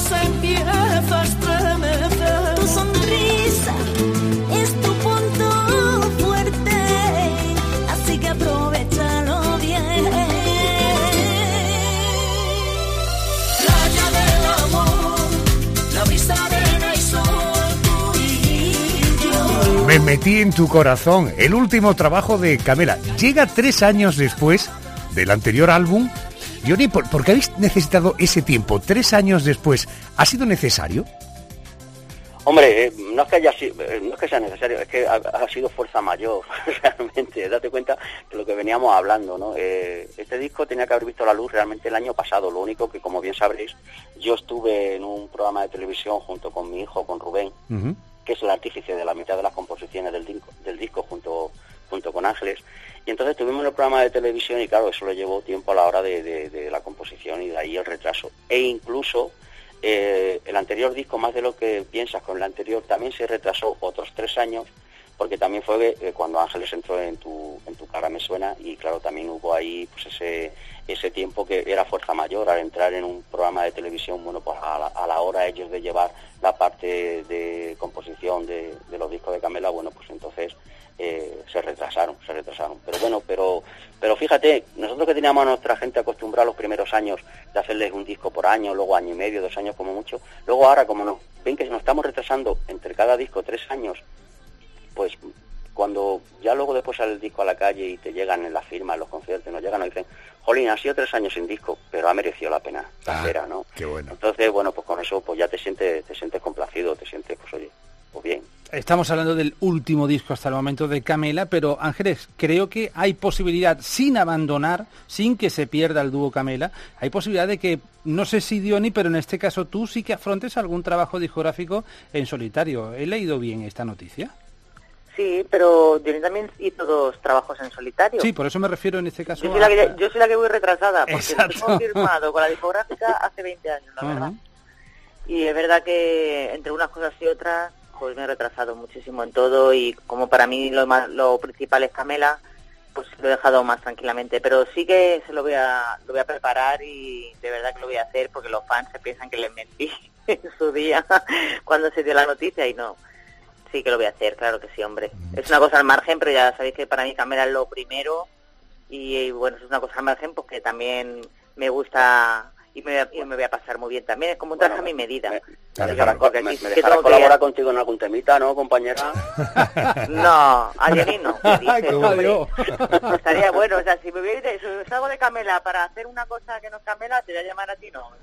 se empieza a estremecer. Tu sonrisa es tu punto fuerte, así que aprovechalo bien. Playa del amor, la brisa, arena y sol, tú y yo. Me metí en tu corazón, el último trabajo de Camela. Llega 3 años después del anterior álbum. Diony, ¿por qué habéis necesitado ese tiempo? 3 años después, ¿ha sido necesario? Hombre, no es que sea necesario, es que ha sido fuerza mayor, realmente. Date cuenta de lo que veníamos hablando, ¿no? Este disco tenía que haber visto la luz realmente el año pasado. Lo único que, como bien sabréis, yo estuve en un programa de televisión junto con mi hijo, con Rubén, que es el artífice de la mitad de las composiciones del disco junto con Ángeles. Y entonces tuvimos el programa de televisión y claro, eso le llevó tiempo a la hora de la composición y de ahí el retraso. E incluso el anterior disco, más de lo que piensas, con el anterior también se retrasó otros 3 años, porque también fue cuando Ángeles entró en tu cara me suena, y claro, también hubo ahí pues ese tiempo que era fuerza mayor al entrar en un programa de televisión. Bueno, pues a la hora ellos de llevar la parte de composición de los discos de Camela, bueno, pues entonces se retrasaron. Pero bueno, pero fíjate, nosotros que teníamos a nuestra gente acostumbrada los primeros años de hacerles un disco por año, luego año y medio, 2 años como mucho, luego ahora como nos ven que nos estamos retrasando entre cada disco 3 años, pues cuando ya luego después sale el disco a la calle y te llegan en la firma, en los conciertos, nos llegan y nos dicen, jolín, ha sido 3 años sin disco, pero ha merecido la pena la espera, ¿no? Qué bueno. Entonces, bueno, pues con eso pues ya te sientes complacido, te sientes, pues oye, pues bien. Estamos hablando del último disco hasta el momento de Camela, pero Ángeles, creo que hay posibilidad, sin abandonar, sin que se pierda el dúo Camela, hay posibilidad de que, no sé si Diony, pero en este caso tú sí que afrontes algún trabajo discográfico en solitario. ¿He leído bien esta noticia? Sí, pero Diony también hizo 2 trabajos en solitario. Sí, por eso me refiero en este caso yo soy la que voy retrasada, porque lo tengo firmado con la discográfica hace 20 años, la verdad. Y es verdad que entre unas cosas y otras, pues me he retrasado muchísimo en todo, y como para mí lo principal es Camela, pues lo he dejado más tranquilamente. Pero sí que lo voy a preparar, y de verdad que lo voy a hacer, porque los fans se piensan que les mentí en su día cuando se dio la noticia, y no. Sí que lo voy a hacer, claro que sí, hombre. Es una cosa al margen, pero ya sabéis que para mí Camela es lo primero, y bueno, es una cosa al margen porque también me gusta y me voy a pasar muy bien también. Es como un traje a mi medida. Me dejarás colaborar contigo en algún temita, ¿no, compañera? No, ayer no. Estaría bueno, o sea, si salgo de Camela para hacer una cosa que no es Camela, te voy a llamar a ti, no.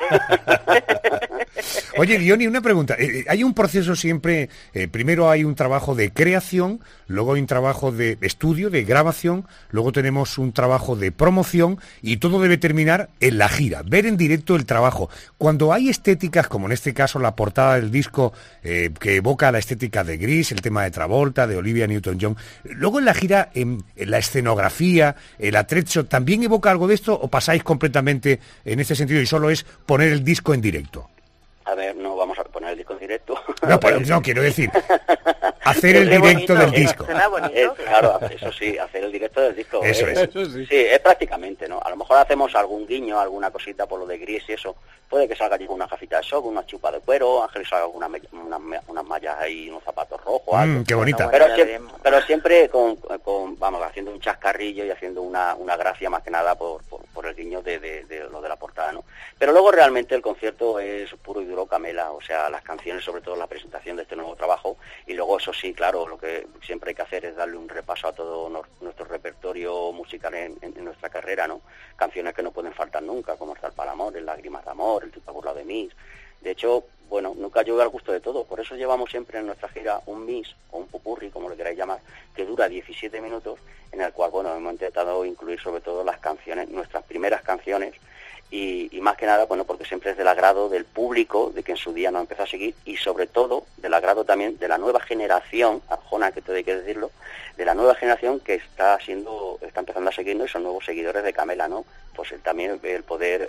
Oye, Diony, una pregunta. Hay un proceso siempre, primero hay un trabajo de creación, luego hay un trabajo de estudio, de grabación, luego tenemos un trabajo de promoción, y todo debe terminar en la gira, ver en directo el trabajo. Cuando hay estéticas, como en este caso la portada del disco, que evoca la estética de Gris, el tema de Travolta, de Olivia Newton-John, luego en la gira, en la escenografía, el atrecho, ¿también evoca algo de esto, o pasáis completamente en este sentido y solo es poner el disco en directo? A ver, no vamos a poner el disco en directo. No, quiero decir, hacer el directo del disco. Claro, eso sí, hacer el directo del disco. Eso es. Sí, es prácticamente, ¿no? A lo mejor hacemos algún guiño, alguna cosita por lo de Gris y eso. Puede que salga allí con una gafita de shock, una chupa de cuero, Ángeles salga con unas mallas ahí, unos zapatos rojos, algo. Qué bonita. Pero siempre vamos, haciendo un chascarrillo y haciendo una gracia más que nada por el guiño de lo de la portada, ¿no? Pero luego realmente el concierto es puro y duro Camela, o sea, las canciones, sobre todo la presentación de este nuevo trabajo, y luego eso sí, claro, lo que siempre hay que hacer es darle un repaso a todo nuestro repertorio musical en nuestra carrera, ¿no? Canciones que no pueden faltar nunca, como Hasta el Palamor, El Lágrimas de Amor, El Tú te has burlado de mí. De hecho, bueno, nunca llueve al gusto de todo, por eso llevamos siempre en nuestra gira un mix, o un popurrí, como lo queráis llamar, que dura 17 minutos, en el cual, bueno, hemos intentado incluir sobre todo las canciones, nuestras primeras canciones, y más que nada, bueno, porque siempre es del agrado del público, de que en su día nos empezó a seguir, y sobre todo del agrado también de la nueva generación, Arjona, que te hay que decirlo, de la nueva generación que está empezando a seguirnos, y son nuevos seguidores de Camela, ¿no? Pues también el poder,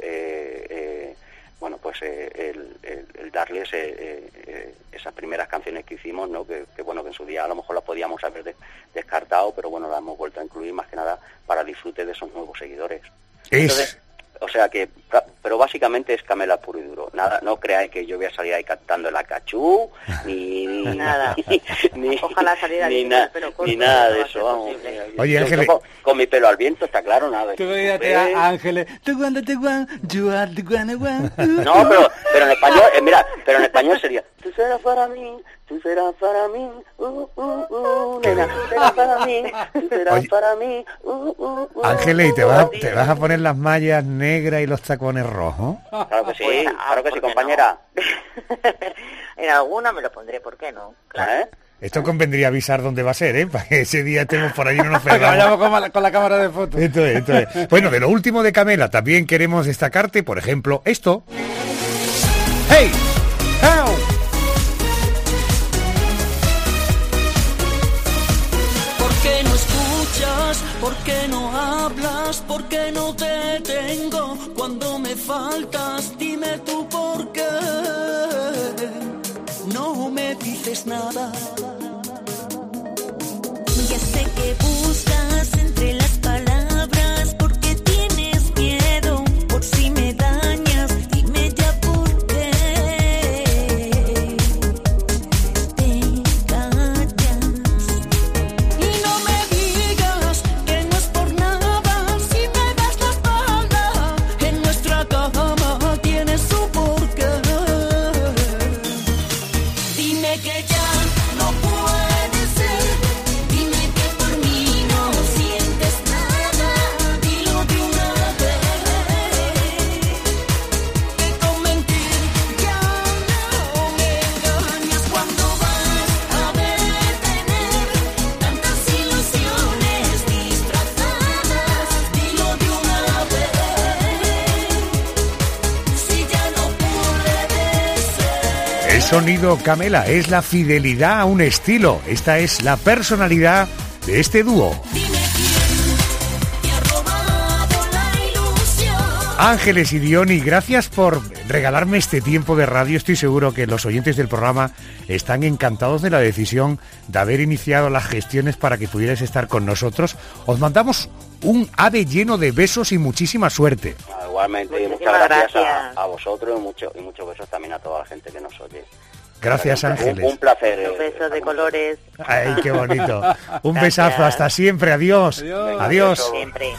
el darles esas primeras canciones que hicimos, ¿no? Que bueno, que en su día a lo mejor las podíamos haber descartado, pero bueno, las hemos vuelto a incluir más que nada para disfrute de esos nuevos seguidores. Entonces, O sea que, pero básicamente es Camela puro y duro. Nada, no creáis que yo voy a salir ahí cantando el Acachú, ni nada. ni Ojalá saliera ni, ni nada de eso, vamos. Oye, Ángeles, con mi pelo al viento, está claro, nada. Tú fíjate a Ángeles. You are the one. No, pero en español, mira, pero en español sería: tú serás para mí, tú serás para mí, nena, tú serás para mí, tú serás para mí, Ángeles, ¿y te vas a poner las mallas negras y los tacones rojos? Claro que sí, compañera. En alguna me lo pondré, ¿por qué no? Claro. Esto convendría avisar dónde va a ser, ¿eh? Para que ese día estemos por ahí y no nos Para que perdamos. vayamos con la cámara de fotos. Esto es. Bueno, de lo último de Camela también queremos destacarte, por ejemplo, esto. ¡Hey! ¡How! ¿Por qué no escuchas? ¿Por qué no hablas? ¿Por qué no te tengo? Cuando me faltas, dime tú por qué. No me dices nada. Ya sé que buscas entre las palabras porque tienes miedo. Por si me dañas, dime ya por qué. Te callas. Y no me digas que no es por nada. Si me das la espalda, en nuestra cama tienes su porqué. Dime que ya no puede ser. Dime que por mí no sientes nada. Dilo de una vez. Que con mentir ya no me engañas. Cuando vas a detener tantas ilusiones disfrazadas. Dilo de una vez. Si ya no puede ser. El sonido Camela es la fidelidad a un estilo. Esta es la personalidad de este dúo. Ángeles y Diony, gracias por regalarme este tiempo de radio. Estoy seguro que los oyentes del programa están encantados de la decisión de haber iniciado las gestiones para que pudierais estar con nosotros. Os mandamos un ave lleno de besos y muchísima suerte. Igualmente, y muchas Muchísimas gracias gracias. a vosotros y muchos besos también a toda la gente que nos oye. Gracias, Ángeles. Un placer. Un beso de colores. Ay, qué bonito. Un Gracias. besazo, hasta siempre. Adiós. Adiós. Adiós. Siempre.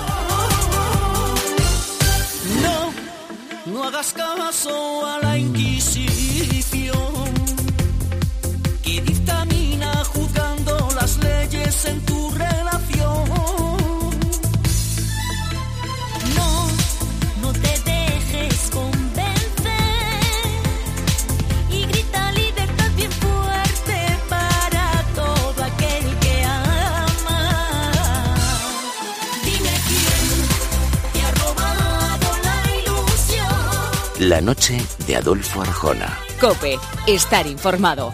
No hagas caso a la Inquisición que dictamina juzgando las leyes en tu relación. No te dejes convencer y grita libertad bien fuerte para todo aquel que ama. Dime quién te ha robado la ilusión. La noche de Adolfo Arjona. COPE. Estar informado.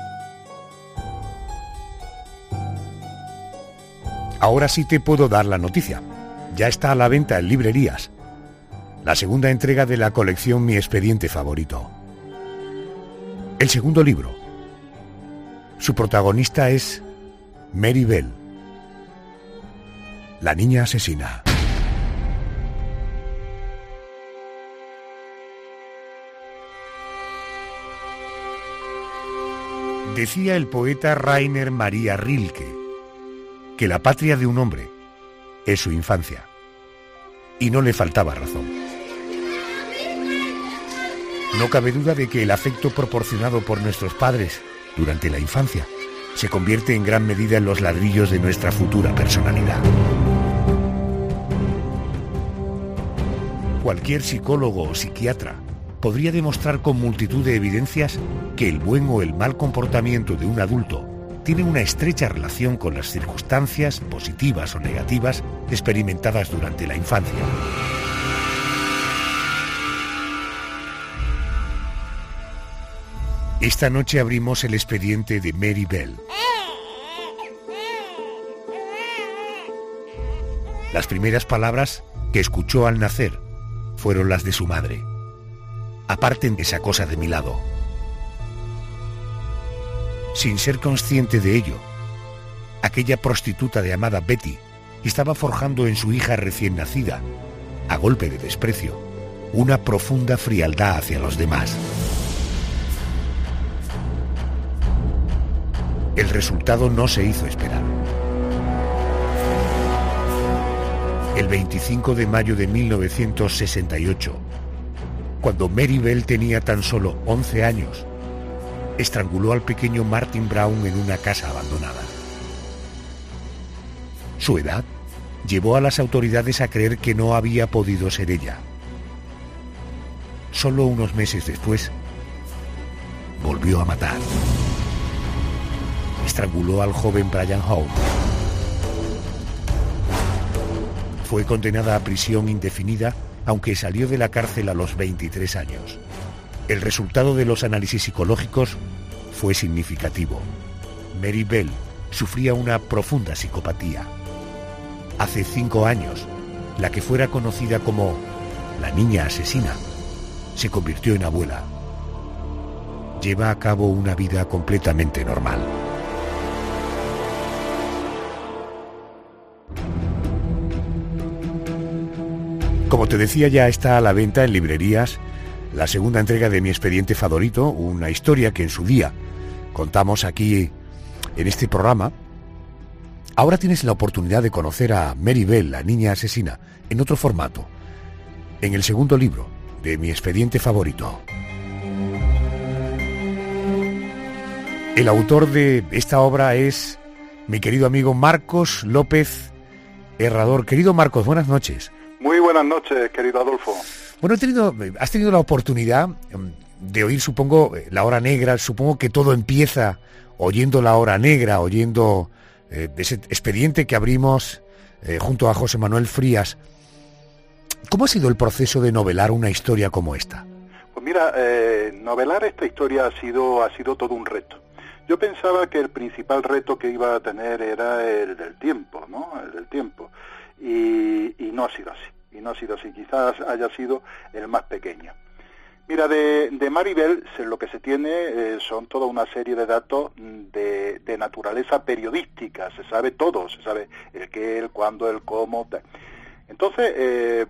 Ahora sí te puedo dar la noticia. Ya está a la venta en librerías. La segunda entrega de la colección Mi Expediente Favorito. El segundo libro. Su protagonista es Mary Bell, la niña asesina. Decía el poeta Rainer Maria Rilke que la patria de un hombre es su infancia. Y no le faltaba razón. No cabe duda de que el afecto proporcionado por nuestros padres durante la infancia se convierte en gran medida en los ladrillos de nuestra futura personalidad. Cualquier psicólogo o psiquiatra podría demostrar con multitud de evidencias que el buen o el mal comportamiento de un adulto tiene una estrecha relación con las circunstancias, positivas o negativas, experimentadas durante la infancia. Esta noche abrimos el expediente de Mary Bell. Las primeras palabras que escuchó al nacer fueron las de su madre. Aparten esa cosa de mi lado. Sin ser consciente de ello, aquella prostituta llamada Betty estaba forjando en su hija recién nacida a golpe de desprecio, una profunda frialdad hacia los demás. El resultado no se hizo esperar. El 25 de mayo de 1968, cuando Mary Bell tenía tan solo 11 años, estranguló al pequeño Martin Brown en una casa abandonada. Su edad llevó a las autoridades a creer que no había podido ser ella. Solo unos meses después, volvió a matar. Estranguló al joven Brian Howe. Fue condenada a prisión indefinida, aunque salió de la cárcel a los 23 años. El resultado de los análisis psicológicos fue significativo. Mary Bell sufría una profunda psicopatía. Hace 5 años, la que fuera conocida como la niña asesina se convirtió en abuela. Lleva a cabo una vida completamente normal. Como te decía, ya está a la venta en librerías la segunda entrega de Mi expediente favorito, una historia que en su día contamos aquí en este programa. Ahora tienes la oportunidad de conocer a Mary Bell, la niña asesina, en otro formato, en el segundo libro de Mi expediente favorito. El autor de esta obra es mi querido amigo Marcos López Herrador. Querido Marcos, buenas noches. Muy buenas noches, querido Adolfo. Bueno, has tenido la oportunidad de oír, supongo, La Hora Negra. Supongo que todo empieza oyendo La Hora Negra, oyendo ese expediente que abrimos junto a José Manuel Frías. ¿Cómo ha sido el proceso de novelar una historia como esta? Pues mira, novelar esta historia ha sido todo un reto. Yo pensaba que el principal reto que iba a tener era el del tiempo, ¿no? El del tiempo. Y no ha sido así. Quizás haya sido el más pequeño. Mira, de Mary Bell lo que se tiene son toda una serie de datos de naturaleza periodística. Se sabe todo, se sabe el qué, el cuándo, el cómo. Entonces,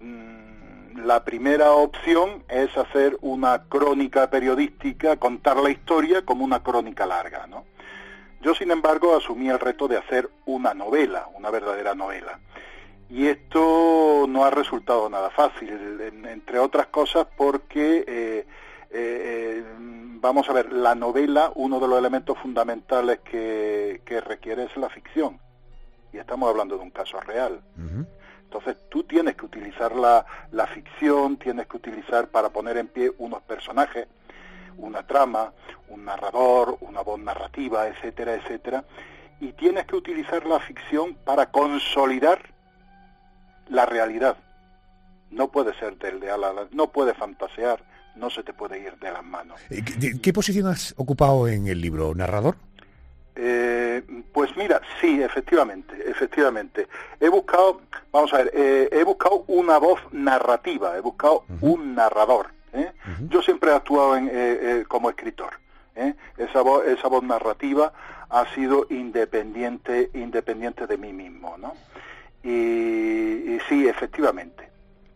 la primera opción es hacer una crónica periodística, contar la historia como una crónica larga, ¿no? Yo, sin embargo, asumí el reto de hacer una novela, una verdadera novela. Y esto no ha resultado nada fácil, entre otras cosas porque, vamos a ver, la novela, uno de los elementos fundamentales que requiere es la ficción. Y estamos hablando de un caso real. Uh-huh. Entonces tú tienes que utilizar la ficción, tienes que utilizar para poner en pie unos personajes, una trama, un narrador, una voz narrativa, etcétera, etcétera. Y tienes que utilizar la ficción para consolidar la realidad. No puede ser no puede fantasear, no se te puede ir de las manos. ¿Qué posición has ocupado en el libro, narrador? Pues mira, sí, efectivamente. He buscado una voz narrativa, he buscado uh-huh. un narrador. Uh-huh. Yo siempre he actuado como escritor. Esa voz narrativa ha sido independiente de mí mismo, ¿no? Y sí, efectivamente.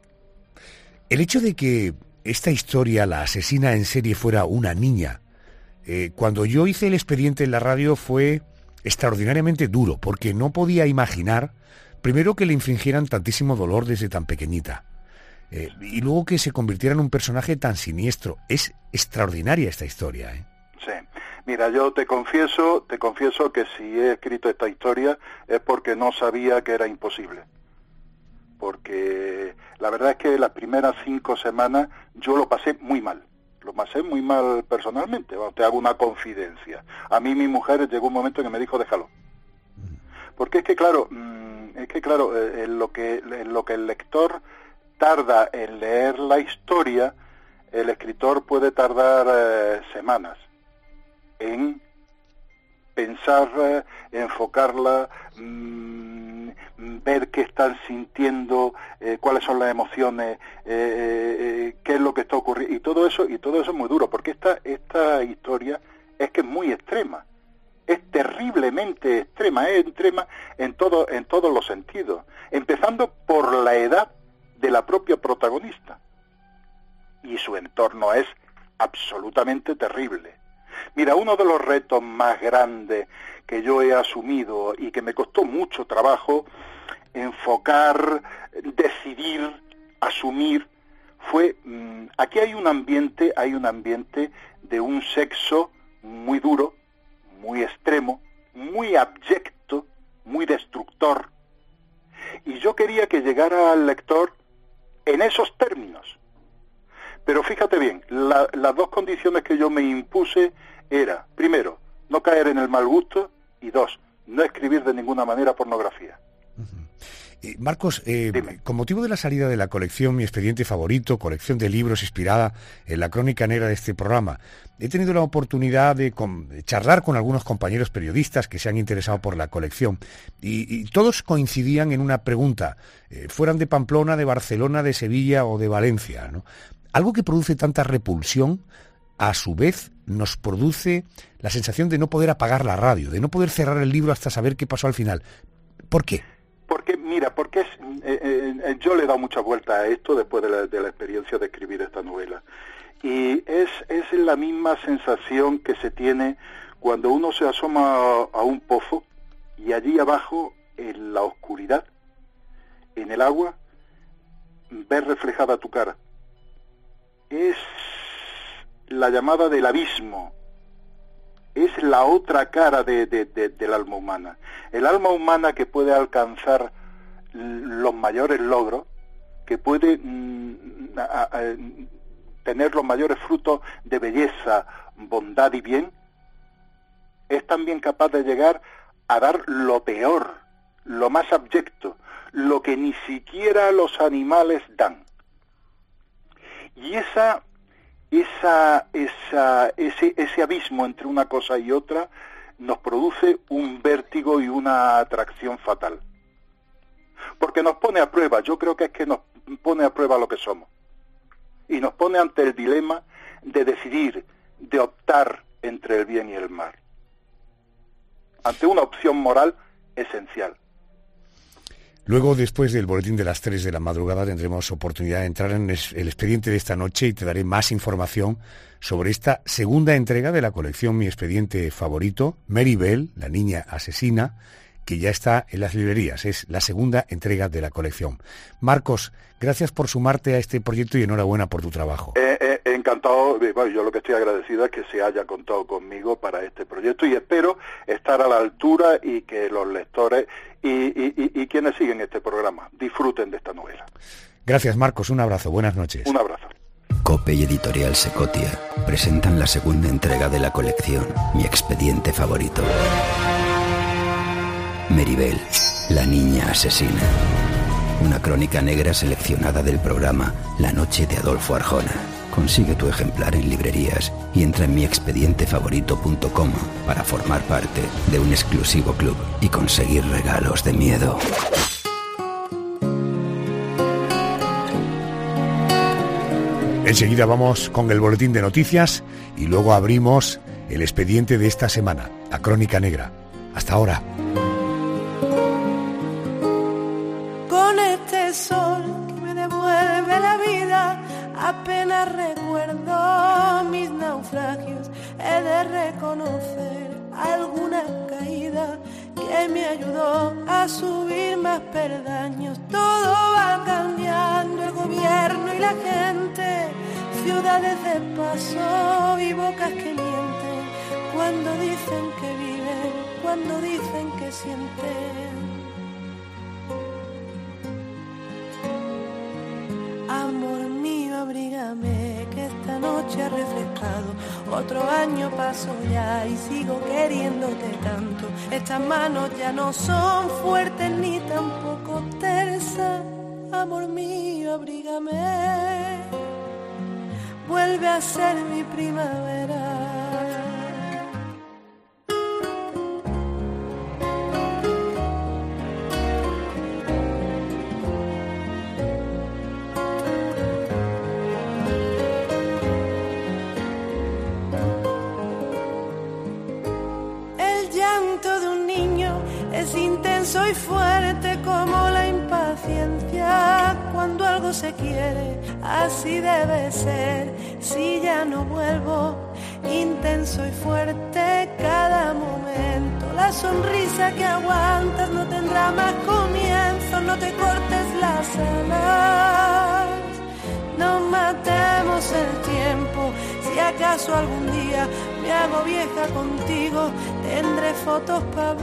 El hecho de que esta historia, la asesina en serie, fuera una niña, cuando yo hice el expediente en la radio fue extraordinariamente duro, porque no podía imaginar, primero, que le infringieran tantísimo dolor desde tan pequeñita, y luego que se convirtiera en un personaje tan siniestro. Es extraordinaria esta historia, ¿eh? Sí. Mira, yo te confieso que si he escrito esta historia es porque no sabía que era imposible. Porque la verdad es que las primeras 5 semanas yo lo pasé muy mal. Lo pasé muy mal personalmente. Te hago una confidencia. A mí mi mujer llegó un momento en que me dijo, déjalo. Porque es que claro, en lo que el lector tarda en leer la historia, el escritor puede tardar semanas en pensar, enfocarla, ver qué están sintiendo, cuáles son las emociones, qué es lo que está ocurriendo, y todo eso es muy duro, porque esta historia es que es muy extrema, es terriblemente extrema, es extrema en todos los sentidos, empezando por la edad de la propia protagonista. Y su entorno es absolutamente terrible. Mira, uno de los retos más grandes que yo he asumido y que me costó mucho trabajo enfocar, decidir, asumir, fue, aquí hay un ambiente de un sexo muy duro, muy extremo, muy abyecto, muy destructor. Y yo quería que llegara al lector en esos términos. Pero fíjate bien, las dos condiciones que yo me impuse era, primero, no caer en el mal gusto, y dos, no escribir de ninguna manera pornografía. Marcos, con motivo de la salida de la colección Mi Expediente Favorito, colección de libros inspirada en la crónica negra de este programa, he tenido la oportunidad de charlar con algunos compañeros periodistas que se han interesado por la colección y todos coincidían en una pregunta, fueran de Pamplona, de Barcelona, de Sevilla o de Valencia, ¿no? Algo que produce tanta repulsión, a su vez nos produce la sensación de no poder apagar la radio, de no poder cerrar el libro hasta saber qué pasó al final. ¿Por qué? Porque yo le he dado muchas vueltas a esto después de la experiencia de escribir esta novela. Y es la misma sensación que se tiene cuando uno se asoma a un pozo y allí abajo, en la oscuridad, en el agua, ves reflejada tu cara. Es la llamada del abismo. Es la otra cara del alma humana. El alma humana que puede alcanzar los mayores logros, que puede tener los mayores frutos de belleza, bondad y bien, es también capaz de llegar a dar lo peor, lo más abyecto, lo que ni siquiera los animales dan. Y ese abismo entre una cosa y otra nos produce un vértigo y una atracción fatal. Porque nos pone a prueba, yo creo que es que nos pone a prueba lo que somos. Y nos pone ante el dilema de decidir, de optar entre el bien y el mal. Ante una opción moral esencial. Luego, después del boletín de las 3 de la madrugada, tendremos oportunidad de entrar en el expediente de esta noche y te daré más información sobre esta segunda entrega de la colección Mi Expediente Favorito, Mary Bell, la niña asesina, que ya está en las librerías. Es la segunda entrega de la colección. Marcos, gracias por sumarte a este proyecto y enhorabuena por tu trabajo. Encantado. Bueno, yo lo que estoy agradecido es que se haya contado conmigo para este proyecto y espero estar a la altura y que los lectores y quienes siguen este programa disfruten de esta novela. Gracias, Marcos. Un abrazo. Buenas noches. Un abrazo. COPE y Editorial Secotia presentan la segunda entrega de la colección Mi Expediente Favorito. Mary Bell, la niña asesina. Una crónica negra seleccionada del programa La Noche de Adolfo Arjona. Consigue tu ejemplar en librerías y entra en miexpedientefavorito.com para formar parte de un exclusivo club y conseguir regalos de miedo. Enseguida vamos con el boletín de noticias y luego abrimos el expediente de esta semana, la crónica negra. Hasta ahora. Con este sol que me devuelve la vida, apenas recuerdo mis naufragios. He de reconocer alguna caída que me ayudó a subir más peldaños. Todo va cambiando, el gobierno y la gente, ciudades de paso y bocas que mienten, cuando dicen que viven, cuando dicen que sienten. Amor mío, abrígame, que esta noche ha refrescado. Otro año pasó ya y sigo queriéndote tanto. Estas manos ya no son fuertes ni tampoco tersas. Amor mío, abrígame, vuelve a ser mi primavera. Es intenso y fuerte como la impaciencia cuando algo se quiere, así debe ser. Si ya no vuelvo, intenso y fuerte cada momento. La sonrisa que aguantas no tendrá más comienzo. No te cortes las alas, no matemos el tiempo. Si acaso algún día me hago vieja contigo, tendré fotos para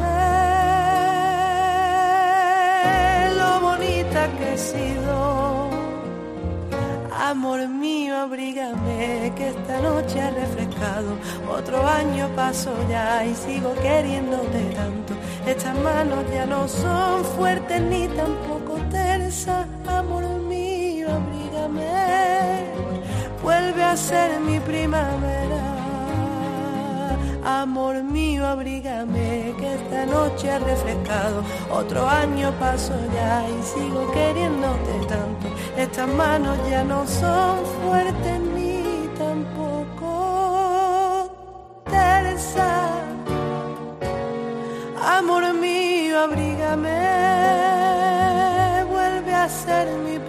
ver lo bonita que he sido. Amor mío, abrígame, que esta noche ha refrescado. Otro año pasó ya y sigo queriéndote tanto. Estas manos ya no son fuertes ni tampoco tersas. Amor mío, abrígame, vuelve a ser mi primavera. Amor mío, abrígame, que esta noche ha refrescado. Otro año pasó ya y sigo queriéndote tanto. Estas manos ya no son fuertes ni tampoco tersas. Amor mío, abrígame, vuelve a ser mi